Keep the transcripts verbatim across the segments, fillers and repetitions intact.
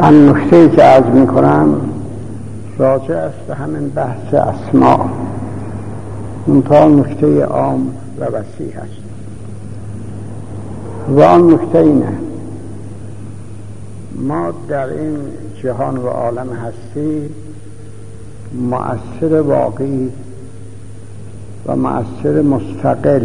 من نکته‌ای که عرض می‌کنم راجع است به همین بحث اسماء، منتها نکته عام و وسیع است. و آن نکته اینه: ما در این جهان و عالم هستی مؤثر واقعی و مؤثر مستقل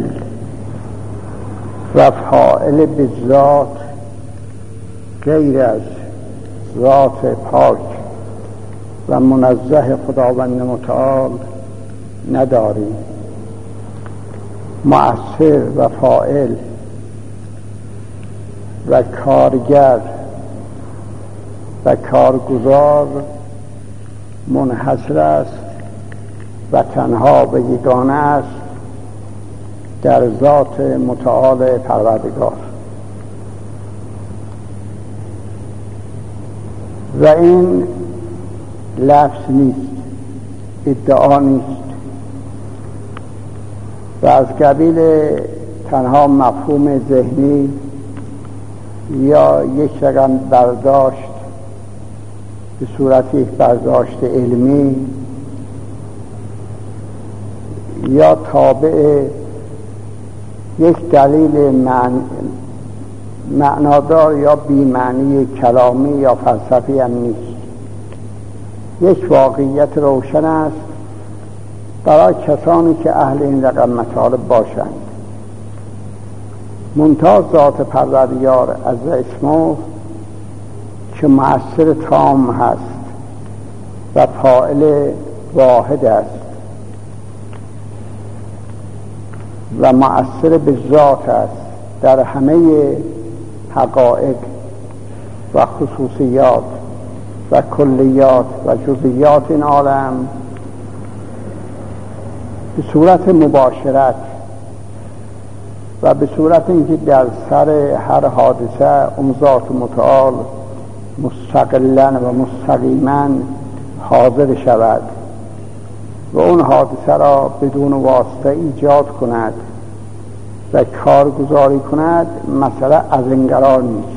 و فاعل به ذات غیر از ذات پاک و منزه خداوند متعال نداریم. مؤثر و فاعل و کارگر و کارگزار منحصر است و تنها و یگانه است در ذات متعال پروردگار. و این لفظ نیست، ادعا نیست و از قبیل تنها مفهوم ذهنی یا یک رقم برداشت به صورت یک برداشت علمی یا تابع یک دلیل معنی معنادار یا بی‌معنی کلامی یا فلسفی هم نیست. یک واقعیت روشن است برای کسانی که اهل این رقم مطالب باشند. منتها ذات پروردگار از اسمه که مؤثر تام هست و فاعل واحد است و مؤثر به ذات است در همه حقایق و خصوصیات و کلیات و جزئیات این عالم به صورت مباشرت و به صورت اینکه در سر هر حادثه اون ذات متعال مستقلاً و مستقیماً حاضر شود و اون حادثه را بدون واسطه ایجاد کند و کارگزاری کند، مسئله از این قرار نیست،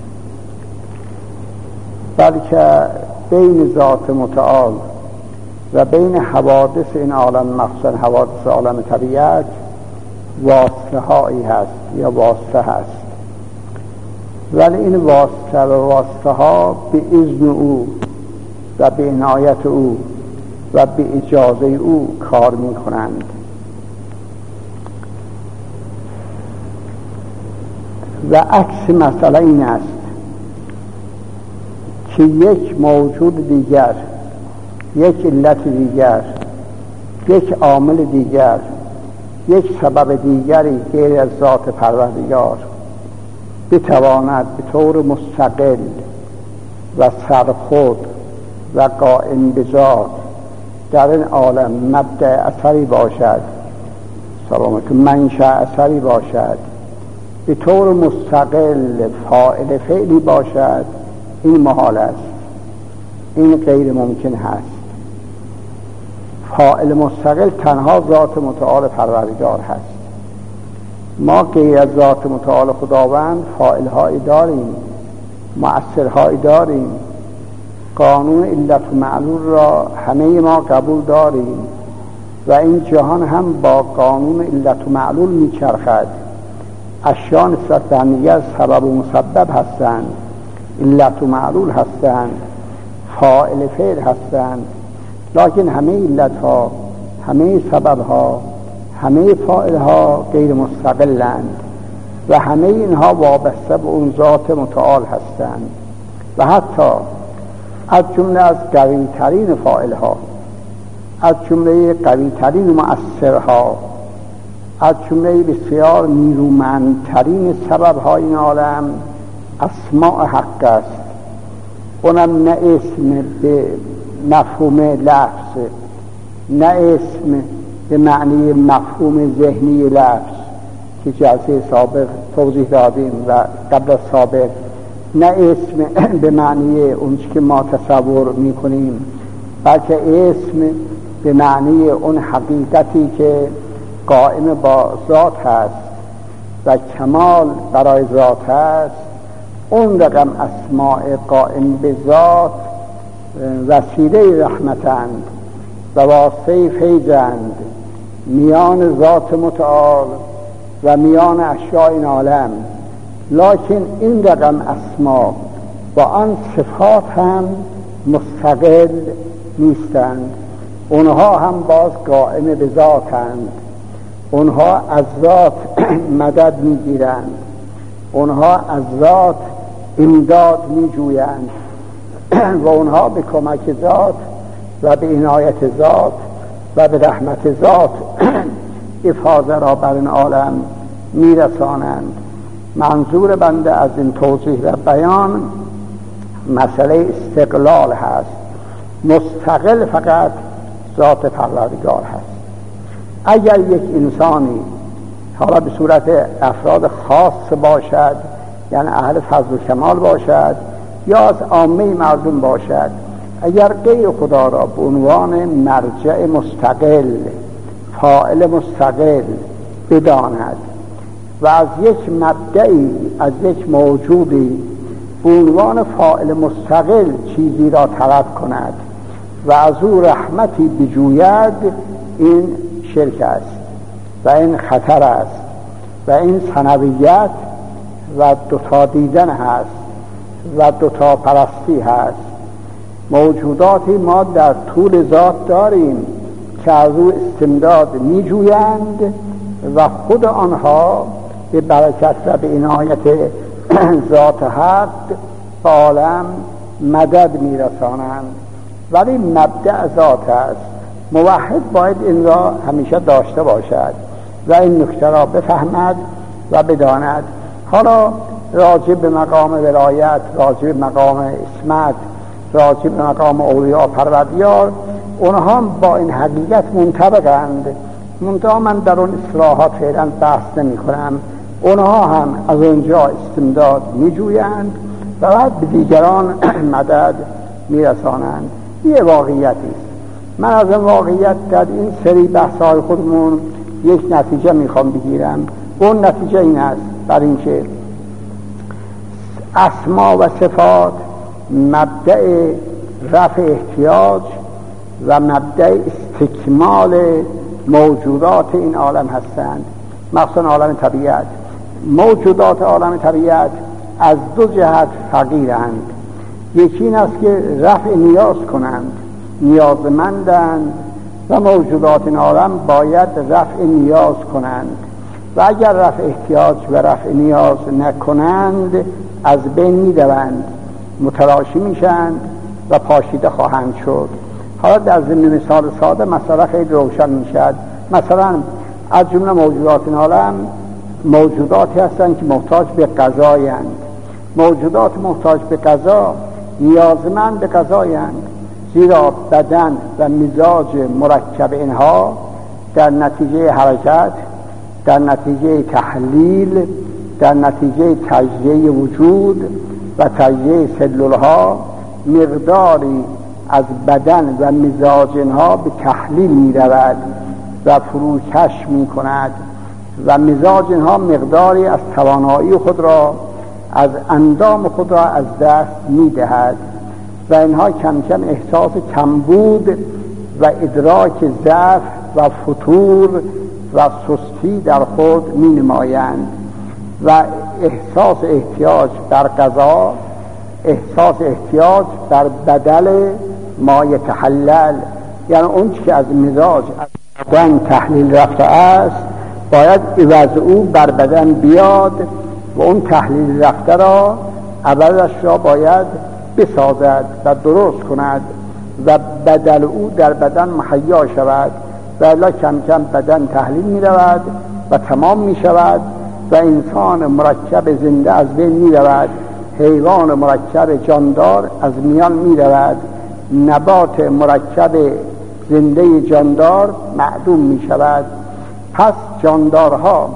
بلکه بین ذات متعال و بین حوادث این عالم، مخصوصا حوادث عالم طبیعت، واسطه هایی هست یا واسطه هست، ولی این واسطه و واسطه ها به اذن او و به عنایت او و به اجازه او کار می کنند. و عکس مسئله این است که یک موجود دیگر، یک علت دیگر، یک عامل دیگر، یک سبب دیگری غیر از ذات پروردگار بتواند به طور مستقل و سرخود و قائم به ذات در این عالم مبدأ اثری باشد، سلامت منشأ اثری باشد، به طور مستقل فاعل فعلی باشد، این محال است، این غیر ممکن هست. فاعل مستقل تنها ذات متعال پروردگار هست. ما غیر از ذات متعال خداوند فاعل هایی داریم، مؤثر هایی داریم. قانون علت و معلول را همه ما قبول داریم و این جهان هم با قانون علت و معلول میچرخد. اشیاء نسبت به همدیگر سبب و مسبب هستند، علت و معلول هستند، فاعل فعل هستند، لکن همه علت ها، همه سبب ها، همه فاعل ها غیر مستقلند و همه اینها وابسته به اون ذات متعال هستند و حتی از جمله از قوی ترین فاعل ها، از جمله قوی ترین مؤثر ها، از جمله بسیار نیرومندترین سبب های این عالم اسماء حق است. اونم نه اسم به مفهوم لفظ، نه اسم به معنی مفهوم ذهنی لفظ که جلسه سابق توضیح دادیم و قبل از سابق، نه اسم به معنی اون که ما تصور میکنیم، بلکه اسم به معنی اون حقیقتی که قائم با ذات هست و کمال برای ذات هست اون رقم اسماء قائم به ذات وسیله رحمتند و واسطه فیضند میان ذات متعال و میان اشیاء این عالم. لکن این رقم اسما با آن صفات هم مستقل نیستند، اونها هم باز قائم به ذاتند، اونها از ذات مدد میگیرند، اونها از ذات امداد میجویند و اونها به کمک ذات و به عنایت ذات و به رحمت ذات افاضه را بر این عالم میرسانند. منظور بنده از این توضیح و بیان مسئله استقلال هست، مستقل فقط ذات پروردگار هست. اگر یک انسانی حالا به صورت افراد خاص باشد، یعنی اهل فضل و کمال باشد، یا از عامه مردم باشد، اگر غیر خدا را به عنوان مرجع مستقل، فاعل مستقل بداند و از یک مبدعی، از یک موجودی به عنوان فاعل مستقل چیزی را طلب کند و از او رحمتی بجوید، این شرک است و این خطر است و این ثنویت و دوتا دیدن هست و دوتا پرستی هست. موجوداتی ما در طول ذات داریم که از او استمداد می جویند و خود آنها به برکت و به عنایت ذات حق به عالم مدد می رسانند، ولی مبدأ ذات است. موحد باید این را همیشه داشته باشد و این نکته را بفهمد و بداند. حالا راجع به مقام ولایت، راجع به مقام اسمت، راجع به مقام اولیاء پروردگار، اونها با این حقیقت منطبقند. منتها من در اون اصلاحات فعلا بحث نمی کنم. اونها هم از اونجا استمداد می جویند و بعد به دیگران مدد می رسانند. یه واقعیتی است. من از این واقعیت در این سری بحث‌های خودمون یک نتیجه میخوام بگیرم. اون نتیجه این است، بر این که اسما و صفات مبدأ رفع احتیاج و مبدأ استکمال موجودات این عالم هستند، مخصوصا عالم طبیعت. موجودات عالم طبیعت از دو جهت فقیرند. یکی این است که رفع نیاز کنند، نیازمندند و موجودات این عالم باید رفع نیاز کنند و اگر رفع احتیاج و رفع نیاز نکنند از بین می‌روند، متلاشی میشند و پاشیده خواهند شد. حالا در ضمن مثال ساده مسئله خیلی روشن میشد. مثلا از جمله موجودات این عالم موجوداتی هستند که محتاج به غذایند. موجودات محتاج به غذا نیازمند به غذایند، زیرا بدن و مزاج مرکب اینها در نتیجه حرکت، در نتیجه تحلیل، در نتیجه تجزیه وجود و تجزیه سلولها مقداری از بدن و مزاج اینها به تحلیل می رود و فروکش می کند و مزاج اینها مقداری از توانایی خود را، از اندام خود را از دست می دهد و اینها کم کم احساس کمبود و ادراک ضعف و فتور و سستی در خود می نمایند و احساس احتیاج در غذا، احساس احتیاج در بدل ما یتحلل، یعنی اون که از مزاج از بدن تحلیل رفته است باید عوض او بر بدن بیاد و اون تحلیل رفته را عوضش را باید بسازد و درست کند و بدل او در بدن مهیا شود و الا کم کم بدن تحلیل می رود و تمام می شود و انسان مرکب زنده از بین می رود، حیوان مرکب جاندار از میان می رود، نبات مرکب زنده جاندار معدوم می شود. پس جاندارها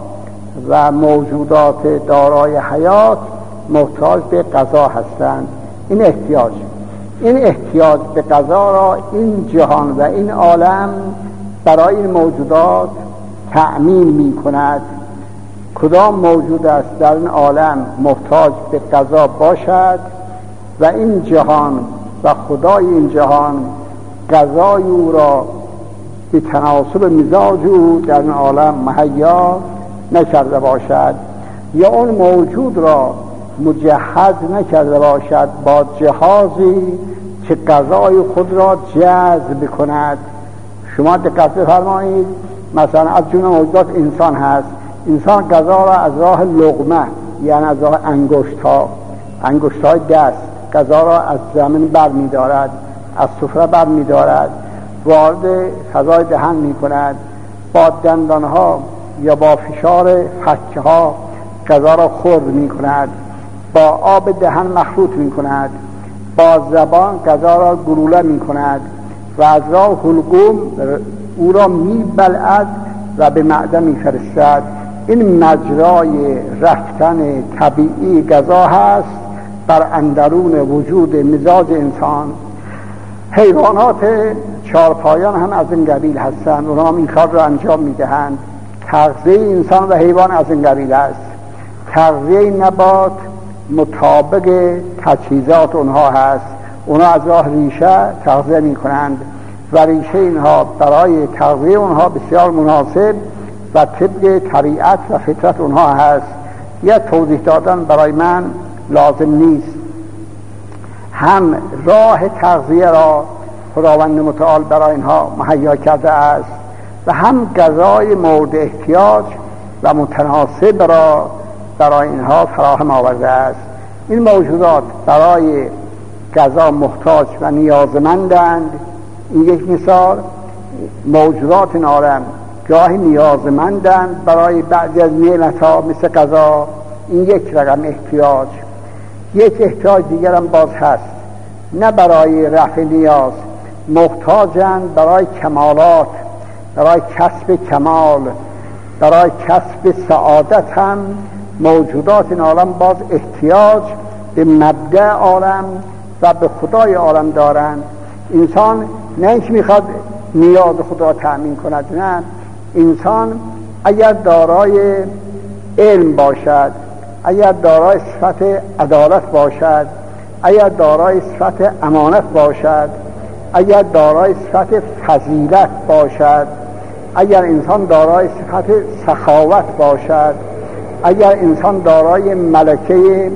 و موجودات دارای حیات محتاج به غذا هستند. این احتیاج این احتیاج به غذا را این جهان و این عالم برای این موجودات تأمین می کند، کدام موجود است در این عالم محتاج به غذا باشد و این جهان و خدای این جهان غذای او را به تناسب مزاج او در این عالم مهیا نکرده باشد، یا اون موجود را مجهز نکرده باشد با جهازی که غذای خود را جذب کند. شما دقت بفرمایید، مثلا از جمله موجودات انسان هست. انسان غذا را از راه لقمه، یعنی از راه انگشت ها انگشت های دست غذا را از زمین بر می دارد، از سفره بر می دارد، وارد فضای دهن می کند، با دندان ها یا با فشار فکه ها غذا را خورد می کند، با آب دهن مخلوط می کند، با زبان غذا را گلوله می کند و از راه حلقوم او را می بلعد و به معده می فرستد. این مجرای رفتن طبیعی غذا هست بر اندرون وجود مزاج انسان. حیوانات چارپایان هم از این قبیل هستند، اونا هم این کار را انجام می دهند. تغذیه انسان و حیوان از این قبیل است. تغذیه نبات مطابق تجهیزات اونها هست، اونا از راه ریشه تغذیه می کنند و ریشه اینها برای تغذیه اونها بسیار مناسب و طبق طبیعت و فطرت اونها هست. یا توضیح دادن برای من لازم نیست. هم راه تغذیه را خداوند متعال برای اینها مهیا کرده است و هم غذای مورد احتیاج و متناسب را برای اینها فراهم آورده است. این موجودات برای غذا محتاج و نیازمندند. این یک مثال. موجودات این عالم گاهی نیازمندند برای بعضی از نعمت‌ها مثل غذا. این یک رقم احتیاج. یک احتیاج دیگر هم باز هست، نه برای رفع نیاز، محتاجند برای کمالات، برای کسب کمال، برای کسب سعادت. هم موجودات این عالم باز احتیاج به مبدأ عالم و به خدای عالم دارند. انسان نه اینکه میخواد نیاز خدا تأمین کند، نه، انسان اگر دارای علم باشد، اگر دارای صفت عدالت باشد، اگر دارای صفت امانت باشد، اگر دارای صفت فضیلت باشد، اگر انسان دارای صفت سخاوت باشد، اگر انسان دارای ملکه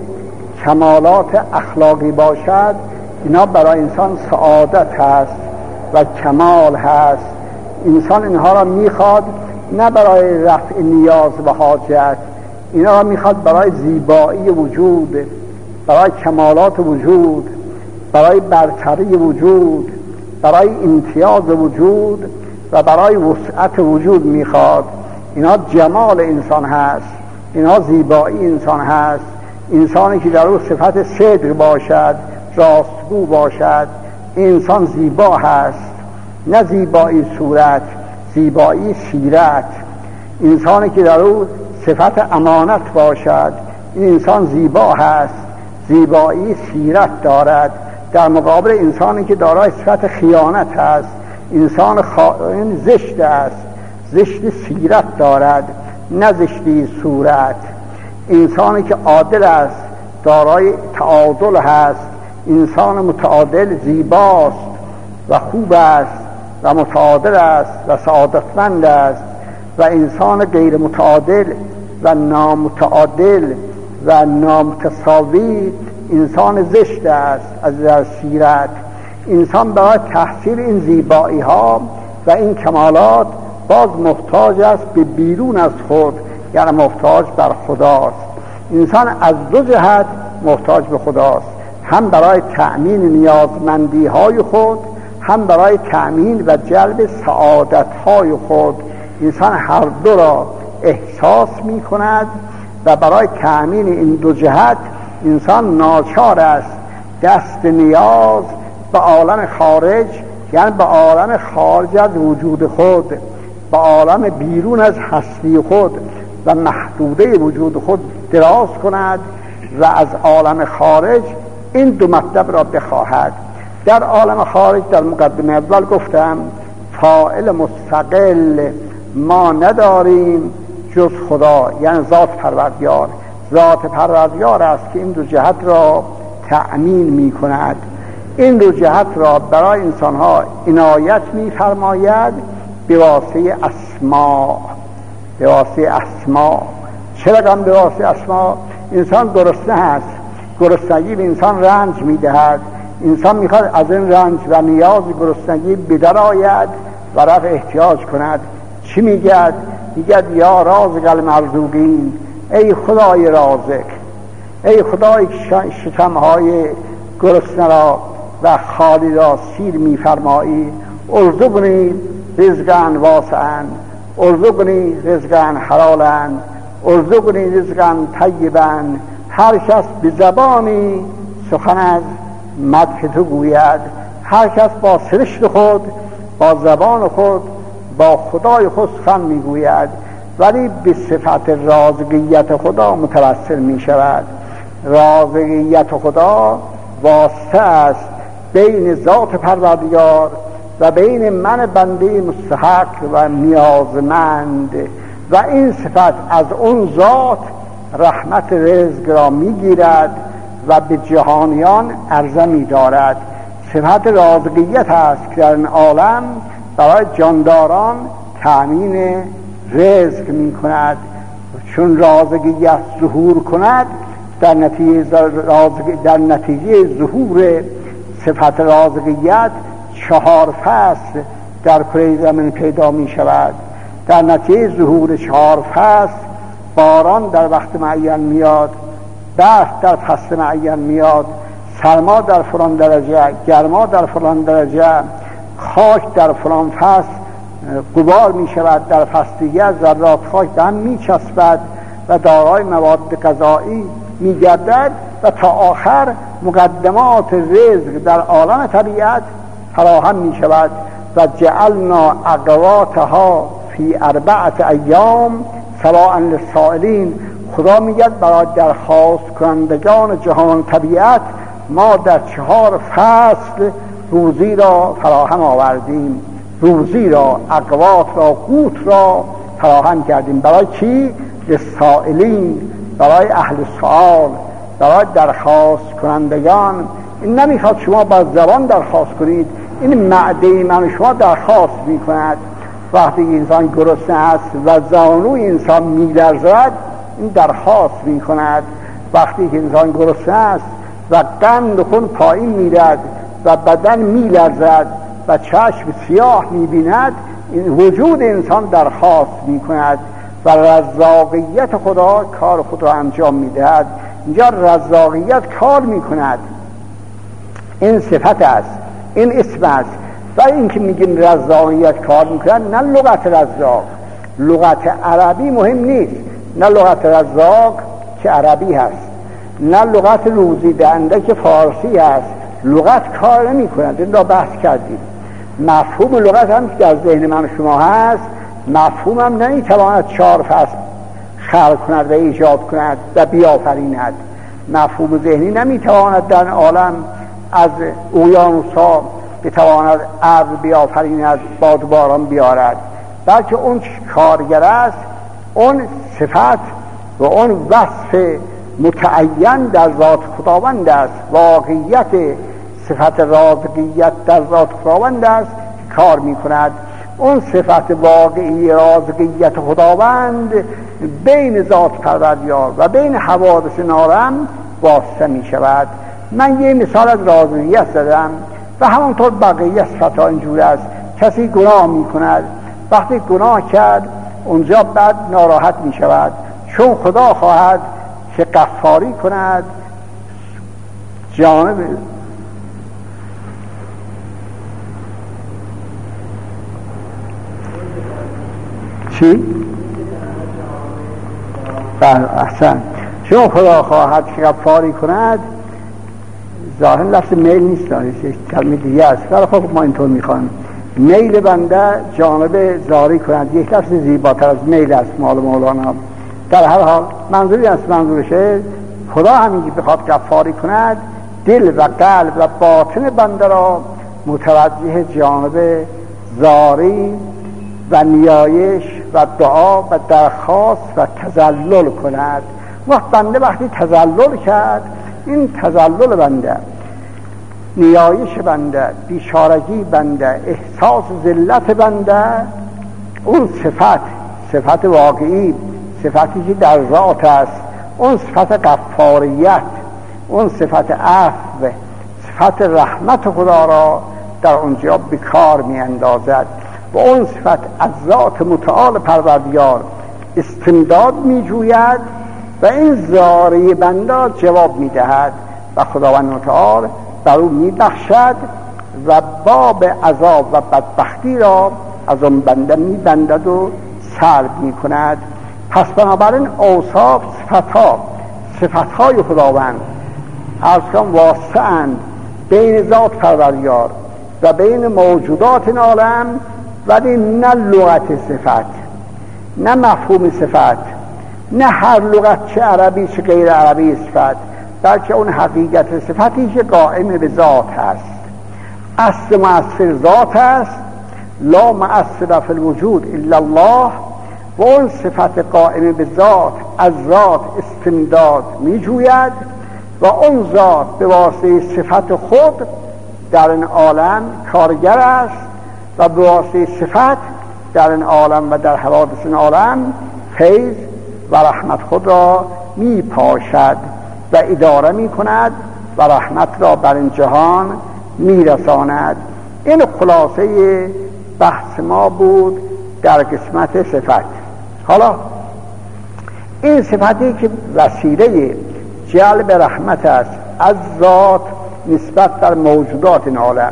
کمالات اخلاقی باشد، اینا برای انسان سعادت هست و کمال هست. انسان اینها را میخواد نه برای رفع نیاز و حاجت، اینا را میخواد برای زیبایی وجود، برای کمالات وجود، برای برتری وجود، برای امتیاز وجود و برای وسعت وجود میخواد. اینا جمال انسان هست، اینا زیبایی انسان هست. انسانی که در او صفت صدق باشد، راستگو باشد، انسان زیبا هست. نه زیبایی صورت، زیبایی سیرت. انسانی که در او صفت امانت باشد، این انسان زیبا هست، زیبایی سیرت دارد. در مقابل انسانی که دارای صفت خیانت هست، انسان خائن زشت است، زشت سیرت دارد، نه زشتی صورت. انسانی که عادل است دارای تعادل هست. انسان متعادل زیباست و خوب است و متعادل است و سعادتمند است. و انسان غیر متعادل و نامتعادل و نامتساوی انسان زشت است از در سیرت. انسان برای تحصیل این زیبایی ها و این کمالات باز محتاج است به بیرون از خود، یعنی محتاج بر خداست. انسان از دو جهت محتاج به خداست، هم برای تأمین نیازمندی های خود، هم برای تأمین و جلب سعادت های خود. انسان هر دو را احساس می کند و برای تأمین این دو جهت انسان ناچار است دست نیاز به عالم خارج، یعنی به عالم خارج از وجود خود، به عالم بیرون از هستی خود و محدوده وجود خود دراز کند و از عالم خارج این دو مطلب را بخواهد. در عالم خارج در مقدمه اول گفتم فاعل مستقل ما نداریم جز خدا، یعنی ذات پروردگار. ذات پروردگار است که این دو جهت را تأمین می کند، این دو جهت را برای انسانها عنایت می فرماید به واسطه اسما. به واسطه اسما. چرا هم به واسطه اسما؟ انسان گرسنه است، گرسنگی به انسان رنج می دهد، انسان می خواهد از این رنج و نیاز گرسنگی بدر آید و رفع احتیاج کند. چی میگد؟ میگد یا رازق المرزوقین، ای خدای رازق، ای خدای شکمهای گرسنه را و خالی را سیر میفرمایی، ارزقنی رزقا واسعا، ارزقنی رزقا حلالا، ارزقنی رزقا طیبا. هر کس به زبانی سخن از مدح تو گوید، هر کس با سرشت خود، با زبان خود، با خدای خود سخن میگوید، ولی به صفت رازقیت خدا متوسل می شود. رازقیت خدا واسطه است بین ذات پروردگار و بین من بنده مستحق و نیازمند، و این صفت از اون ذات رحمت رزق را میگیرد و به جهانیان عرضه می دارد. صفت رازقیت است که در این عالم برای جانداران تأمین رزق می کند. چون رازقیت ظهور کند، در نتیجه, رازق... در نتیجه ظهور صفت رازقیت چهار فصل در کره زمین پیدا می شود. در نتیجه ظهور چهار فصل باران در وقت معین میاد، برف در فصل معین میاد، سرما در فلان درجه، گرما در فلان درجه، خاک در فلان فصل غبار می شود، در فصل دیگر ذرات خاک به هم می چسبد و دارای مواد غذایی می گردد و تا آخر مقدمات رزق در عالم طبیعت فراهم می شود. و جعلنا اقواتها فی اربعت ایام سواء للسائلین. خدا میگد برای درخواست کنندگان جهان طبیعت ما در چهار فصل روزی را فراهم آوردیم، روزی را، اقوات را، قوت را فراهم کردیم. برای کی؟ للسائلین، برای اهل سؤال، برای درخواست کنندگان. این نمیخواد شما با زبان درخواست کنید، این معده من شما درخواست میکند. وقتی انسان گرسنه است و زانوی انسان میلرزد، این درخواست میکند. وقتی که انسان گرسنه است و قند خون پایین میرد و بدن میلرزد و چشم سیاه میبیند، این وجود انسان درخواست میکند و رزاقیت خدا کار خود را انجام میدهد. اینجا رزاقیت کار میکند، این صفت است، این اسم است. و این که میگیم رزاقیت کار میکند، نه لغت رزاق، لغت عربی مهم نیست، نه لغت رزاق که عربی هست، نه لغت روزی دهنده که فارسی هست. لغت کار نمی کند، این را بحث کردیم. مفهوم لغت هم که در ذهن من شما هست، مفهوم هم نمیتواند چهار فصل خلق کند و ایجاد کند و بیافریند. مفهوم ذهنی نمیتواند در عالم از اقیانوس‌ها بتواند ابر بیافریند، باد و باران بیارد، بلکه اون کارگر است، اون صفت و اون وصف متعین در ذات خداوند است. واقعیت صفت رازقیت در ذات خداوند است که کار می کند. اون صفت واقعی رازقیت خداوند بین ذات پروردگار و بین حوادث نارم واسطه می شود. من یه مثال از رازقیت زدم و همونطور بقیه صفت ها اینجور است. کسی گناه می کند، وقتی گناه کرد اونجا بعد ناراحت می شود، چون خدا خواهد که غفاری کند. جانب چی؟ احسن. چون خدا خواهد که غفاری کند، ظاهر لفظ میل نیست، کلمه دیگه است، ولی خب ما اینطور میخوایم. میل بنده جانب زاری کند، یک لفظ زیباتر از میل است مال مولانا. در هر حال منظوری است، منظورشه خدا همین که بخواد غفاری کند، دل و قلب و باطن بنده را متوجه جانب زاری و نیایش و دعا و درخواست و تذلل کند. وقت بنده وقتی تذلل کرد، این تذلل بنده، نیایش بنده، بیچارگی بنده، احساس ذلت بنده، اون صفت صفت واقعی، صفتی که در ذات است، اون صفت غفاریت، اون صفت عفو، صفت رحمت خدا را در اونجا به کار می اندازد و اون صفت از ذات متعال پروردگار استمداد می جوید و این زاری بنده جواب می دهد و خداوند متعال بر او می بخشد و باب عذاب و بدبختی را از اون بنده می بندد و سلب می کند. پس بنابراین اوصاف صفتها صفتهای خداوند عرض کنم واسعند بین ذات پروردگار و بین موجودات این عالم، ولی نه لغت صفت، نه مفهوم صفت، نه هر لغت چه عربی چه غیر عربی صفت، بلکه اون حقیقت صفتی که قائم به ذات هست. اصل مؤثر ذات است، لا مؤثر فی الوجود الا الله، و اون صفت قائم به ذات از ذات استمداد می جوید و اون ذات به واسطه صفت خود در این عالم کارگر است و به واسطه صفت در این عالم و در حوادث این عالم فیض و رحمت خود را می پاشد و اداره می کند و رحمت را بر این جهان می رساند. این خلاصه بحث ما بود در قسمت صفت. حالا این صفتی که وسیله جلب رحمت است از ذات نسبت در موجودات این عالم،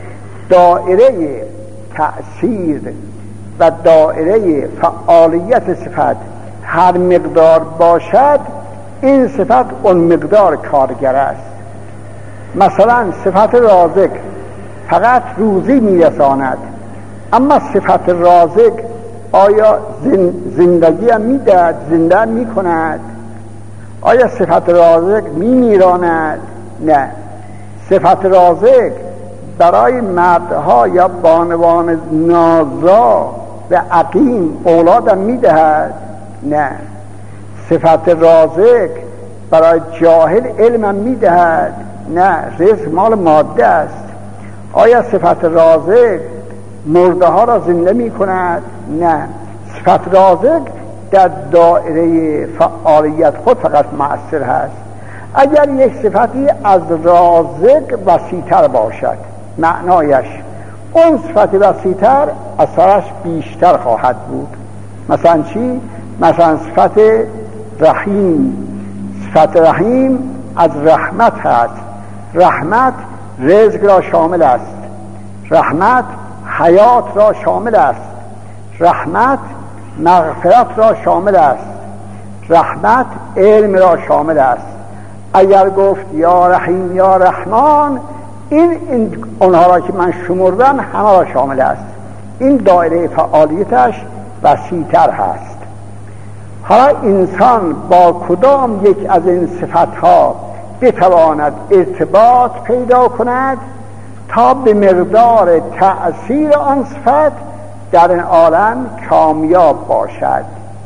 دائره تأثیر و دائره فعالیت صفت هر مقدار باشد، این صفت اون مقدار کارگر است. مثلا صفت رازق فقط روزی میرساند، اما صفت رازق آیا زندگی هم میدهد، زنده هم میکند؟ آیا صفت رازق میمیراند؟ نه. صفت رازق برای مردها یا بانوان نازا و عقیم اولاد هم میدهد؟ نه. صفت رازق برای جاهل علم هم میدهد؟ نه. رزق مال ماده است. آیا صفت رازق مرده ها را زنده می کند؟ نه. صفت رازق در دائره فعالیت خود فقط مؤثر هست. اگر یک صفتی از رازق وسیع‌تر باشد، معنایش اون صفت وسیع‌تر اثرش بیشتر خواهد بود. مثلا چی؟ مثلا صفت رحیم. صفت رحیم از رحمت هست. رحمت رزق را شامل است، رحمت حیات را شامل است، رحمت مغفرت را شامل است، رحمت علم را شامل است. اگر گفت یا رحیم یا رحمان، این, این اونها را که من شمردم همه را شامل است. این دایره فعالیتش وسیع‌تر هست. حالا انسان با کدام یک از این صفتها بتواند ارتباط پیدا کند تا به مقدار تأثیر آن صفت در این عالم کامیاب باشد؟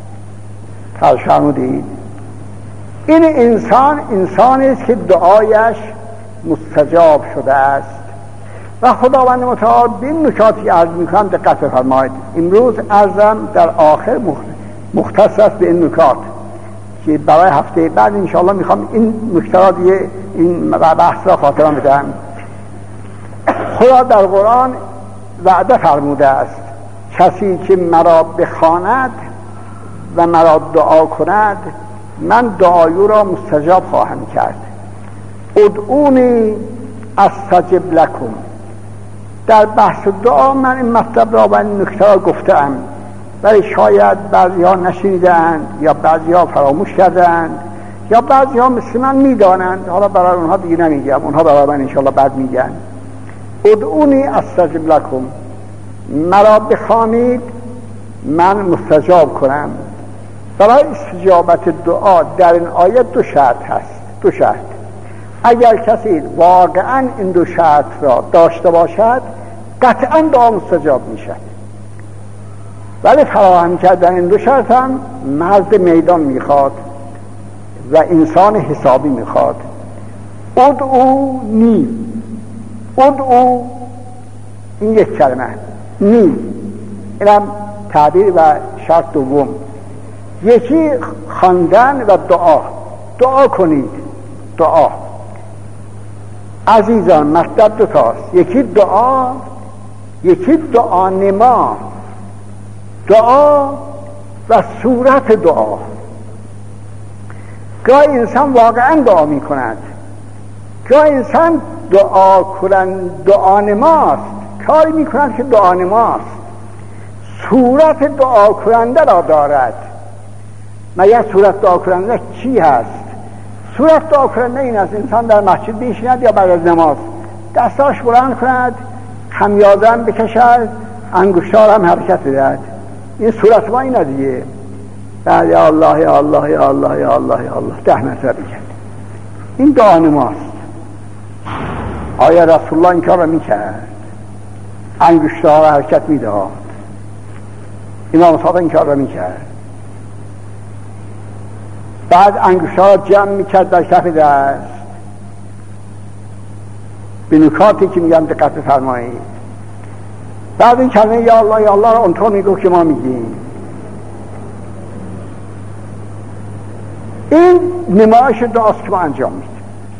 فرمودید این انسان انسانی است که دعایش مستجاب شده است و خداوند متعال به این نکاتی عرض میکنم دقت بفرمایید. امروز عرضم در آخر مختص است به این نکات که برای هفته بعد انشاءالله میخوام این نکته را دیگه این بحث را خاطرم بدم. خدا در قرآن وعده فرموده است کسی که مرا بخواند و مرا دعا کند من دعای را مستجاب خواهم کرد. ادعونی استجب لکم. در بحث دعا من این مطلب را و این نکته را گفتم، ولی شاید بعضی ها نشنیدند یا بعضی ها فراموش کردند یا بعضی ها مثل من میدانند. حالا برای اونها دیگه نمیگم، اونها برای من انشاءالله بعد میگن. ادعونی استجب لکم، مرا بخوانید من مستجاب کنم. برای استجابت دعا در این آیه دو شرط هست. دو شرط. اگر کسی واقعا این دو شرط را داشته باشد قطعا دعا مستجاب میشد. ولی فراهم کردن این دو شرط هم مرد میدان میخواد و انسان حسابی میخواد. ادعو نی، ادعو این یک کلمه، نی اینم تعبیر و شرط دوم. یکی خواندن و دعا، دعا کنید، دعا. عزیزان مطلب دو تاست، یکی دعا، یکی دعا نما. دعا و صورت دعا. گاهی انسان واقعا دعا می کند، گاهی انسان دعا کنن دعا نماست، کاری می کند که دعا نماست، صورت دعا کننده را دارد. مگر صورت دعا کننده چی هست؟ صورت دعا کننده این است انسان در مسجد بشیند یا بعد از نماز دستاش بلند کند، خمیازه بکشد، انگشتار هم حرکت بدهد. این صورت ما اینه دیگه. بعد یا الله یا الله یا الله یا الله یا الله ده مرتبه بگید. این دعا نماست. آیا رسول الله این کار را میکرد؟ انگشتار حرکت میداد. امام صادق این کار را میکرد. بعد انگشتار جمع میکرد در کف دست. به نکاتی که میگم دقت فرمایید. بعد این کلمه یا الله یا الله را اونطور میگو که ما میگیم. این نمایش دعاست که ما انجام میدیم.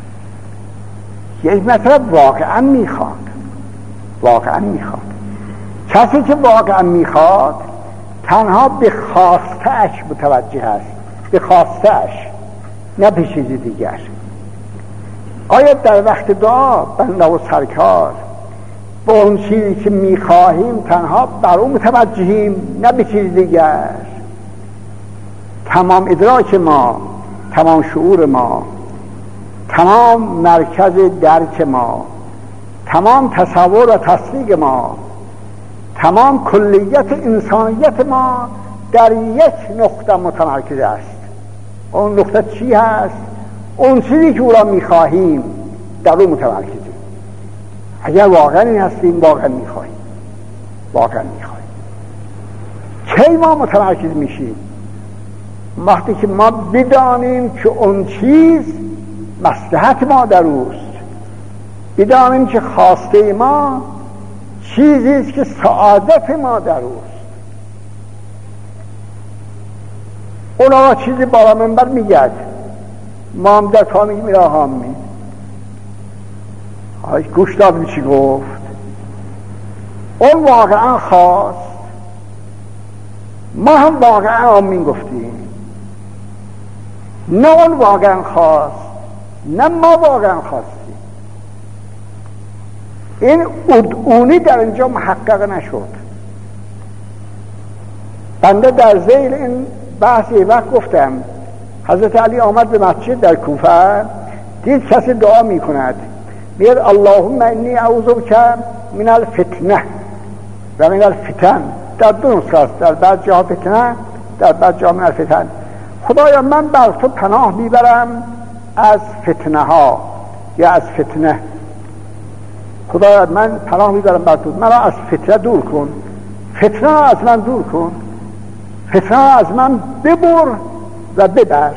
یک مطلب واقعا میخواد، واقعا میخواد. کسی که واقعا میخواد تنها به خواسته‌اش متوجه است، به خواسته‌اش، نه به چیزی دیگر. آیا در وقت دعا بنده و سرکار با اون چیزی که میخواهیم تنها بر اون متوجهیم، نه به چیز دیگر؟ تمام ادراک ما، تمام شعور ما، تمام مرکز درک ما، تمام تصور و تصدیق ما، تمام کلیت انسانیت ما در یک نقطه متمرکز است. اون نقطه چی هست؟ اون چیزی که او را میخواهیم در اون متمرکزیم. اگر واقعا این هستیم، واقعا میخواهیم، واقعا میخواهیم. کی ما متمرکز میشیم؟ وقتی که ما بدانیم که اون چیز مصلحت ما در اوست، بدانیم که خواسته ما چیزی است که سعادت ما در اوست. اون آقا چیزی بالا منبر میگد، ما هم در پا میگیم الهام می گوش داد چی گفت. اون واقعا خواست، ما هم واقعا آمین گفتیم. نه اون واقعا خواست، نه ما واقعا خواستیم. این ادعونی در اینجا محقق نشد. بنده در ذیل این بحث یه وقت گفتم حضرت علی آمد به مسجد در کوفه، دید کسی دعا می کند، میگه اللهم انی اعوذ بک من الفتنه و من الفتن. در دو نسخه است، در بعض جاها فتنه، در بعض جاها من الفتن. خدایا من بر تو پناه میبرم از فتنه ها یا از فتنه. خدایا من پناه میبرم بر تو، مرا از فتنه دور کن، فتنه از من دور کن، فتنه از من ببر و ببر.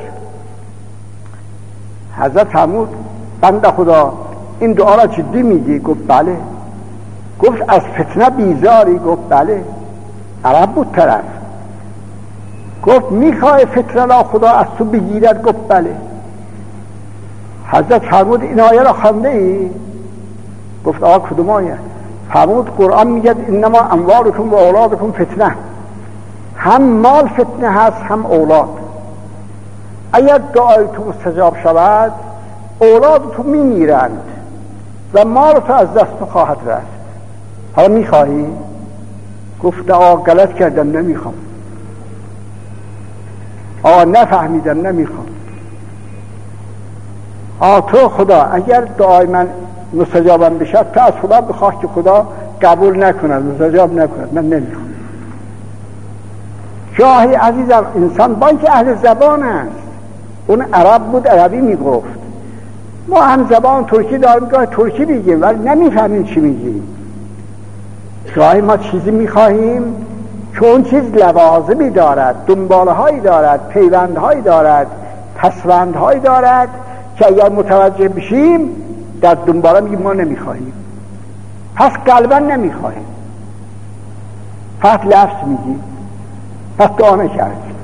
حضرت فرمود بنده خدا این دعا را جدی میگی؟ گفت بله. گفت از فتنه بیزاری؟ گفت بله. عرب بود طرف. گفت میخوای فتنه را خدا از تو بگیرد؟ گفت بله. حضرت فرمود این آیه را خوانده ای؟ گفت آقا کدوم آیه؟ فرمود قرآن میگه انما اموالکم و اولادکم فتنه. هم مال فتنه هست، هم اولاد. اگر دعای تو مستجاب شود اولاد تو میمیرند و مال تو از دست تو خواهد رفت. حالا میخواهی؟ گفت آقا غلط کردم نمیخوام، آقا نفهمیدم نمیخوام. آقا تو خدا اگر دعای من مستجابم بشد تو از خدا بخواه که خدا قبول نکند، مستجاب نکند، من نمیخوام. گاهی عزیزم انسان با اینکه اهل زبان است، اون عرب بود عربی میگفت، ما هم زبان ترکی داریم گاهی ترکی میگیم ولی نمیفهمیم چی میگیم. گاهی ما چیزی میخواهیم چون چیز لوازمی دارد، دنباله هایی دارد، پیوند هایی دارد، پسوند هایی دارد که اگر متوجه بشیم در دنباله میگیم ما نمیخواهیم، پس قلبا نمیخواهیم، پس لفظ میگیم، پس دعا نکردیم.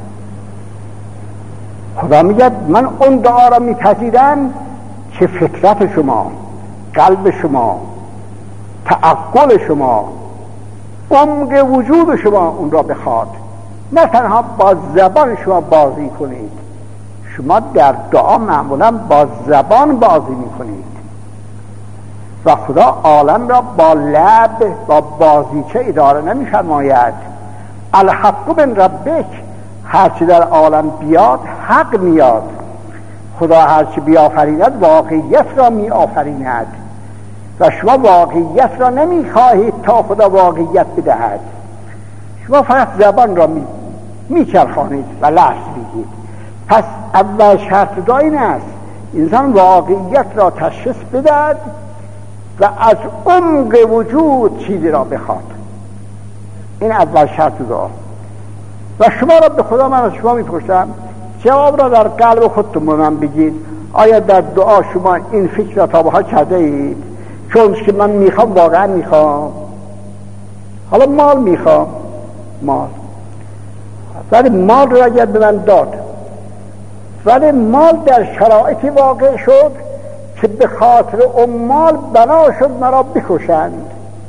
خدا میگه من اون دعا را میپذیرم که فطرت شما، قلب شما، تعقل شما، عمق وجود شما اون را بخواد، نه تنها با زبان شما بازی کنید. شما در دعا معمولا با زبان بازی میکنید و خدا عالم را با لب، با بازیچه اداره نمیفرماید. الحق من ربک، هرچی در عالم بیاد حق میاد. خدا هرچی بیافریند واقعیت را میآفریند و شما واقعیت را نمیخواهید تا خدا واقعیت بدهد. شما فقط زبان را می میچرخانید و لفظ میگید. پس اول شرط دعا این است انسان واقعیت را تشخیص بدهد و از عمق وجود چیزی را بخواد. این اول شرط دعا. و شما را به خدا من از شما میپرسم جواب را در قلب خودتون به من بگید. آیا در دعا شما این فکر را تا به حال کرده اید؟ چون که من میخوام، واقعا میخوام، حالا مال میخوام، مال، ولی مال رو اگر به من داد، ولی مال در شرایطی واقع شد که به خاطر اون مال بنا شد مرا بکشند.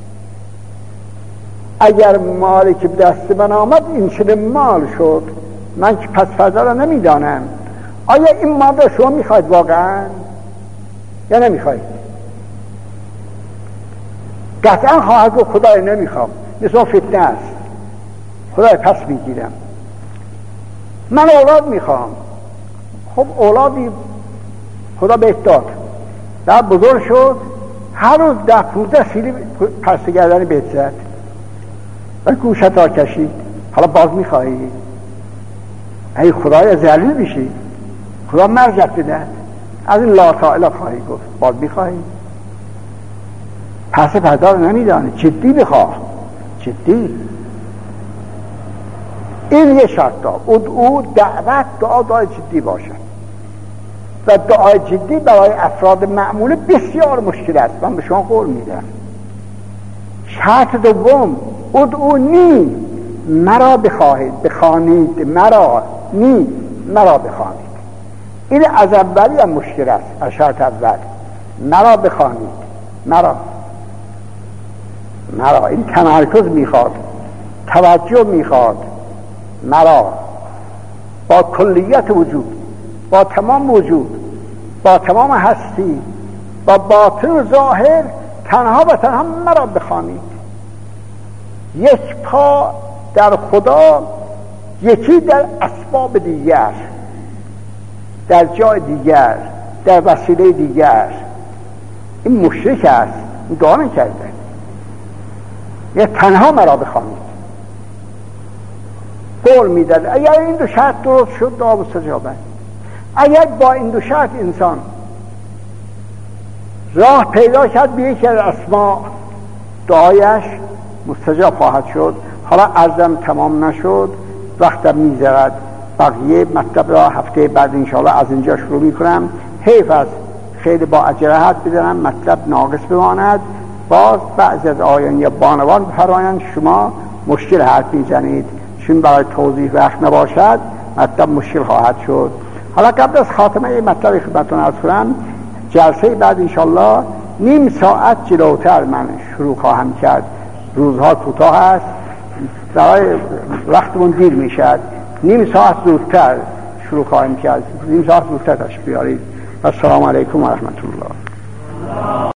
اگر مالی که به دست من آمد این چنین مال شد، من که پس فردا را نمیدانم. آیا این مال را شما میخواید واقعا یا نمیخواید؟ قطعا خواهد گفت خدای نمیخوام، مثل فتنه است، خدای پس میگیرم. من اولاد میخوام. خب اولادی خدا بهت داد، در بزرگ شد، هر روز ده پونزده سیلی پرسه گردنی بهت زد و گوشت را کشید. حالا باز میخوایی؟ ای خدای ذلیل بشی، خدا مرجت بده، از این لا تا اله خواهی گفت. باز میخوایی؟ پس پردار نمیدانه، جدی بخواه، جدی. این یه شرط دار. ادعو، دعوت، دعا دعای جدی باشد و دعای جدی برای افراد معمول بسیار مشکل است. من به شما قول میدم. شرط دوم، ادعونی، مرا بخواهید، بخوانید مرا، نی، مرا بخوانید. این از اولی هم مشکل است. از شرط اول مرا بخوانید، مرا مرا این تمرکز میخواد، توجه میخواد. مرا با کلیت وجود، با تمام وجود، با تمام هستی، با باطن و ظاهر، تنها و تنها مرا بخوانید. یک پا در خدا، یکی در اسباب دیگر، در جای دیگر، در وسیله دیگر. این مشرک است، این دعا نکرده. یه تنها مرا بخوانید. قول میداد اگر این دو شرط درست شد دعا مستجابه. اگر با این دو شرط انسان راه پیدا کرد به یکی از اسما، دعایش مستجاب خواهد شد. حالا عرضم تمام نشد، وقتم میذارد. بقیه مطلب را هفته بعد انشاءالله از اینجا شروع میکنم. حیف است خیلی با عجله حد بدارم، مطلب ناقص بماند. باز بعضی از آیان یا بانوان بفرمایند شما مشکل حرف میزنید، چون برای توضیح وقت نباشد مطلب مشکل خواهد شد. حالا قبل از خاتمه این مطلب خدمتتون عرض کنم، جلسه بعد انشاءالله نیم ساعت جلوتر من شروع خواهم کرد. روزها کوتاه است، برای وقتمون دیر میشد. نیم ساعت زودتر شروع خواهیم کرد. نیم ساعت زودتر تشریف بیارید. السلام علیکم و رحمت الله.